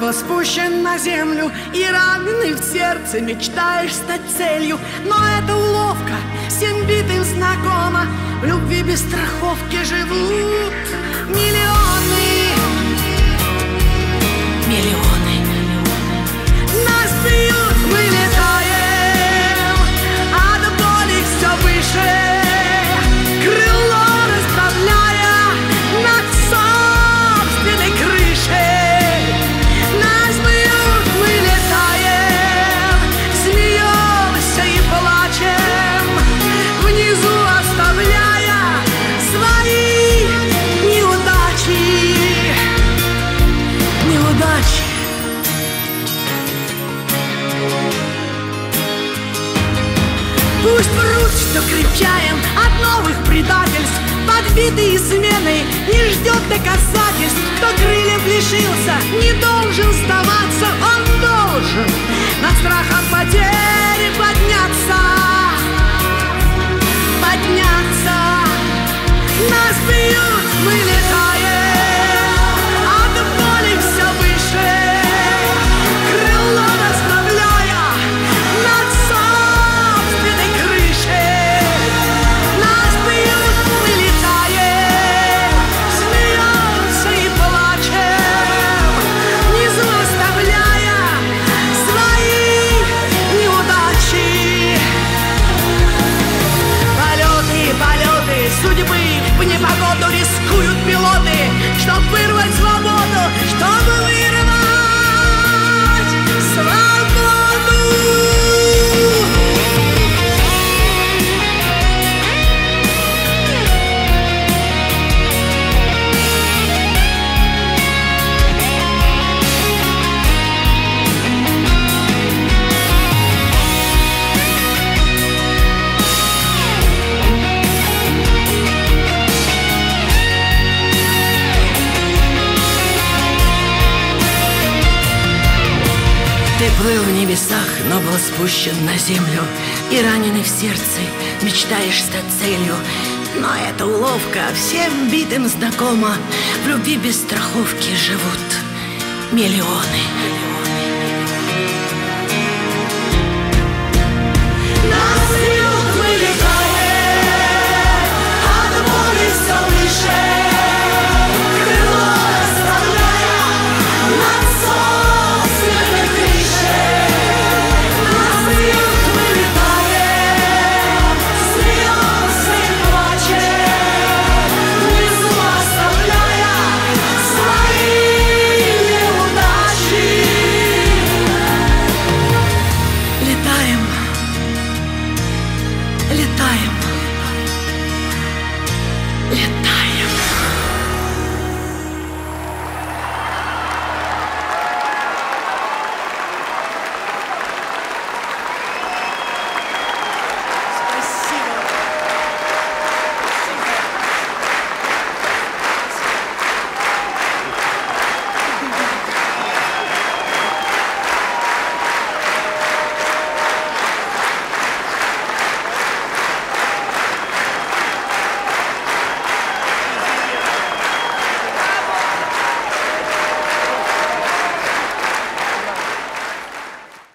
был спущен на землю, и раненый в сердце мечтаешь стать целью. Но это уловка, всем битым знакома. В любви без страховки живут миллионы. Миллионы. Нас бьют, мы летаем, а до боли все выше. Крыло расправляя над собственной крышей. Нас бьют, мы летаем, смеемся и плачем, внизу оставляя свои неудачи. Неудачи. Пусть врут, что крепчаем от новых предательств. Подбитый изменой не ждет доказательств. Кто крыльев лишился, не должен сдаваться. Он должен над страхом потери подняться. Подняться. Нас бьют, мы летаем, а до боли все выше. Крыло расправляя над собственной крышей. Нас бьют, мы летаем, смеемся и плачем, внизу оставляя свои неудачи. Полеты, полеты судьбы, в непогоду рискуют пилоты, чтоб вырвать свободу, чтобы вырвать свободу. Ты плыл в небесах, но был спущен на землю, и раненый в сердце мечтаешь стать целью. Но эта уловка всем битым знакома. В любви без страховки живут миллионы.